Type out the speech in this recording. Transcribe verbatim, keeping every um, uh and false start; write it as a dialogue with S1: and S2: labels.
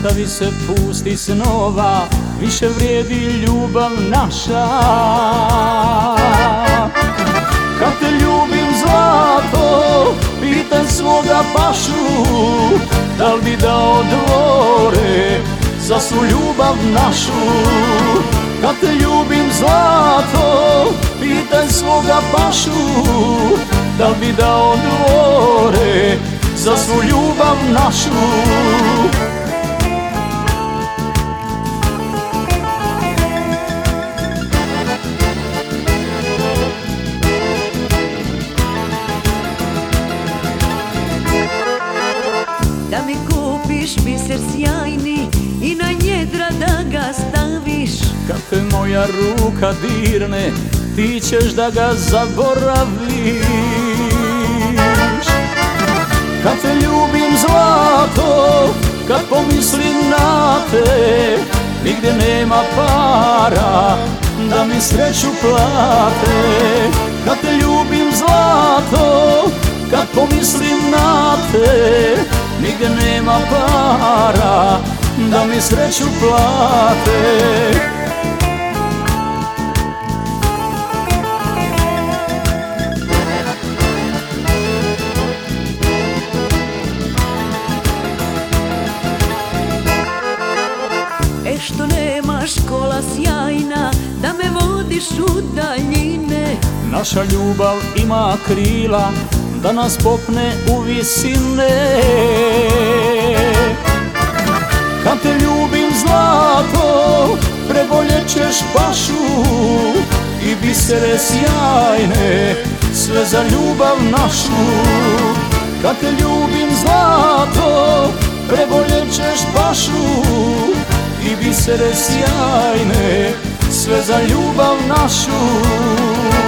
S1: ostavi se pusti snova, više vrijedi ljubav naša. Kad te ljubim zlato, pitam svoga pašu, da li bi dao dvore za svu ljubav našu. Kad te ljubim zlato, pitam svoga pašu, da li bi dao dvore za svu ljubav našu.
S2: Da mi kupiš biser sjajni i na njedra da ga staviš.
S1: Kad te moja ruka dirne, ti ćeš da ga zaboraviš. Kad te ljubim zlato, kad pomislim na te, nigdje nema para da mi sreću plate. Kad te ljubim zlato, kad pomislim na te, nigdje nema para da mi sreću plate.
S2: E što nemaš kola sjajna, da me vodiš u daljine.
S1: Naša ljubav ima krila, da nas popne u visine. Kad te ljubim zlato, preboljet ćeš pašu i bisere sjajne, sve za ljubav našu. Kad te ljubim zlato, preboljet ćeš pašu i bisere sjajne, sve za ljubav našu.